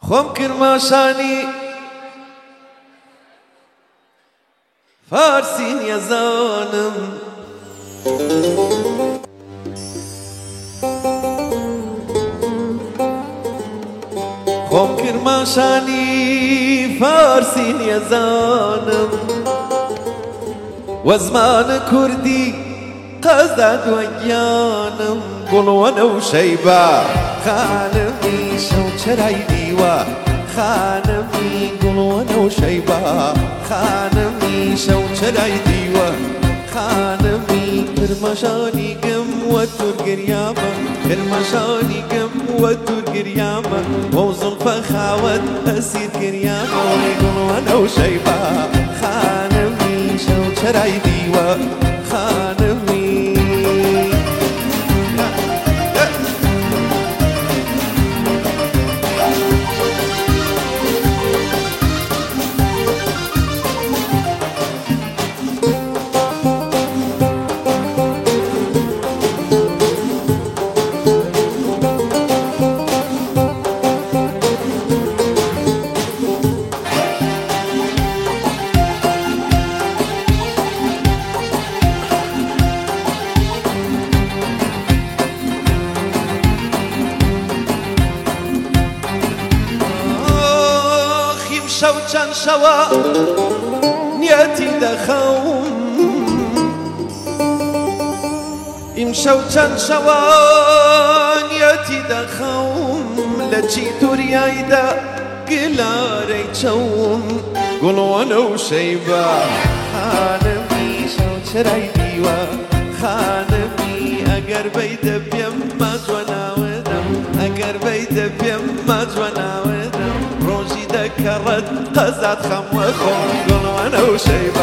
خۆم کرماشانی فارسی نیەزانم خۆم کرماشانی فارسی نیەزانم وە زمانە کوردی قەزدا دووەگیانم گوڵوەنە و شەیبە خانمی شەو چرای دیوە خانمی گوڵوەنە و شەیبە خانمی شەو چرای دیوە خانمی کرماشانی گەم وە تورگریامە کرماشانی گەم وە تورگریامە بۆ زوڵفە خاوەت ئەسیر گریامە وەی گوڵوەنە و شەیبە خانمی شەو چرای دیوە خانمی شەو چەند شەوە نیەتی دەخەوم ئیمشەو چەند شەوە نیەتی دەخەوم لە چی تووریایدا گلارەی چەوم گوڵوەنە و شەیبە خانمی شەو چرای دیوە خانمی ئەگەر بەیدە پێم ماجوە ناوێدەم ئەگەر بەیدە پێم ماجوە ناوێدەم ڕۆژی دەکەڕەت قەزات خەموە خۆم گوڵوەنە و شەیبە